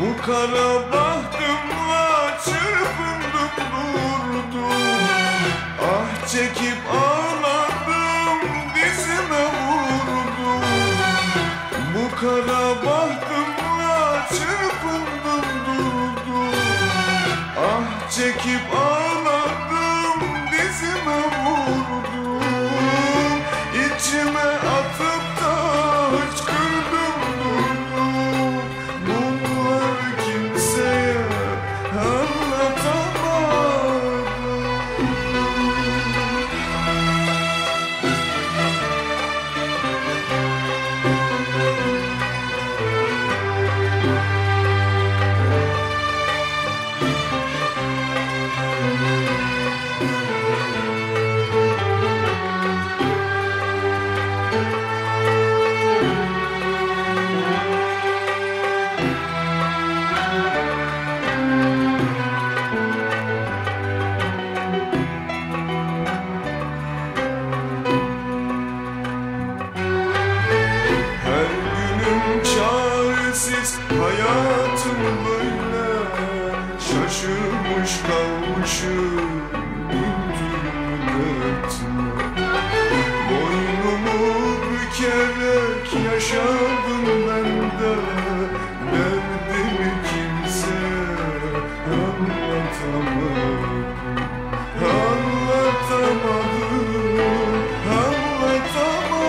Bu kara bahtımla çırpındım durdum. Ah çekip ağladım, dizime vurdum. Bu kara bahtımla çırpındım durdum. Ah çekip ağladım, dizime vurdum. İçime atıp da hıçkırdım durdum. Bunları kimseye anlatamadım. Hayatım böyle şaşırmış kalmışım bir türlü dertime. Boynumu bükerek yaşadım ben de, derdimi kimseye anlatamadım. Anlatamadım, anlatamadım.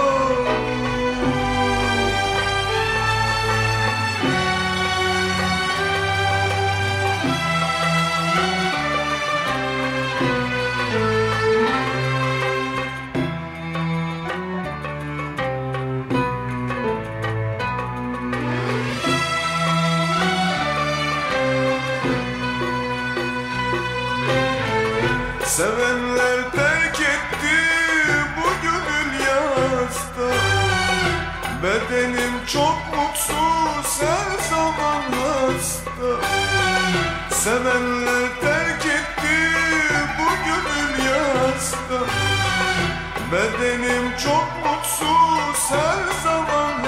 Sevenler terk etti bu gönül yasta. Bedenim çok mutsuz, her zaman hasta. Sevenler terk etti bu gönül yasta. Bedenim çok mutsuz, her zaman